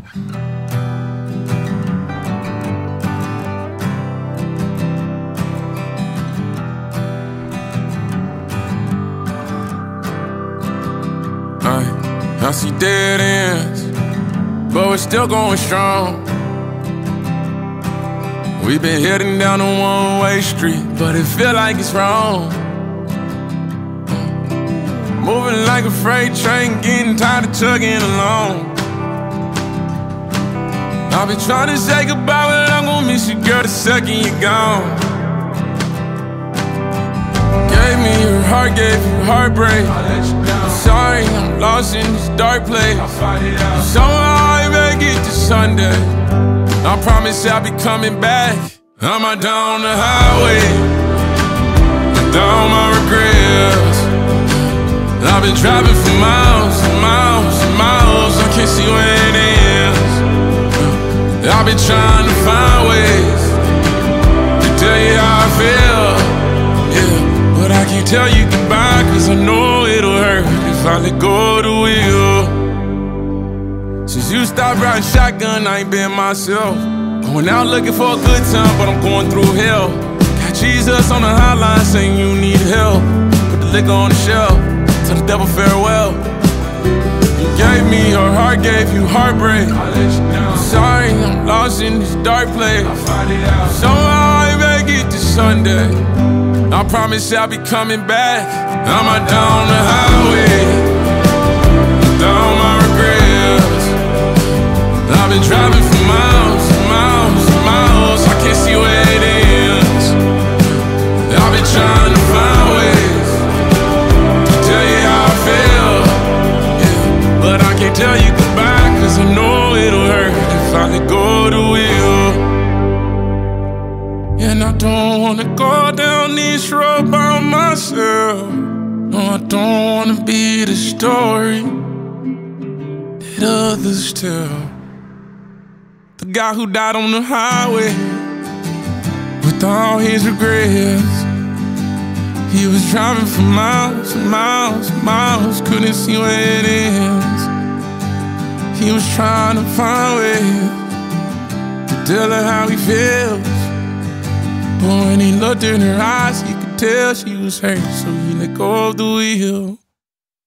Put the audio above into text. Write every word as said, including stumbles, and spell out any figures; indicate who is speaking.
Speaker 1: I see dead ends, but we're still going strong. We've been heading down a one-way street, but it feel like it's wrong. Moving like a freight train, getting tired of chugging along. I've been trying to say goodbye, but I'm gonna miss you, girl, the second you're gone. Gave me your heart, gave you heartbreak. I let you down. Sorry, I'm lost in this dark place. I'll fight it out. Somehow I make it to Sunday. I promise I'll be coming back. I'm out down the highway, down my regrets. I've been driving for miles and miles and miles. I can't see where it ends. I've been trying to find ways to tell you how I feel, yeah, but I can't tell you goodbye, cause I know it'll hurt if I let go of the wheel. Since you stopped riding shotgun, I ain't been myself. Going out looking for a good time, but I'm going through hell. Got Jesus on the hotline saying you need help. Put the liquor on the shelf, tell the devil farewell. You gave me your heart, gave you heartbreak. I let you down. Sorry, I'm lost in this dark place. I'll find it out. Somehow I make it to Sunday. I promise I'll be coming back. I'm out down the highway, down my regrets. I've been driving for miles and miles and miles. I can't see where it ends. I've been trying to find ways to tell you how I feel, yeah, but I can't tell you goodbye, cause I know it'll hurt if I let go of the wheel. And I don't wanna go down this road by myself. No, I don't wanna be the story that others tell. The guy who died on the highway with all his regrets. He was driving for miles and miles and miles, couldn't see where it ends. He was trying to find ways to tell her how he feels, but when he looked in her eyes, he could tell she was hurt, so he let go of the wheel.